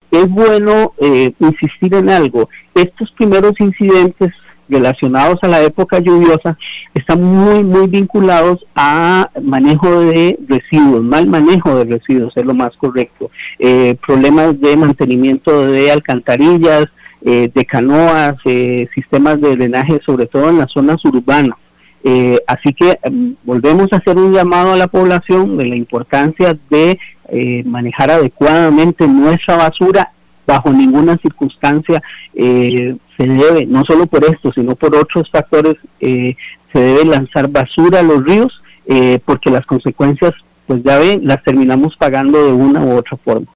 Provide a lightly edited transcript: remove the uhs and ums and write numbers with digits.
es bueno insistir en algo. Estos primeros incidentes relacionados a la época lluviosa están muy vinculados a manejo de residuos, mal manejo de residuos es lo más correcto, problemas de mantenimiento de alcantarillas, de canoas, sistemas de drenaje, sobre todo en las zonas urbanas. Así que volvemos a hacer un llamado a la población de la importancia de manejar adecuadamente nuestra basura. Bajo ninguna circunstancia se debe, no solo por esto, sino por otros factores, se debe lanzar basura a los ríos, porque las consecuencias, pues ya ven, las terminamos pagando de una u otra forma.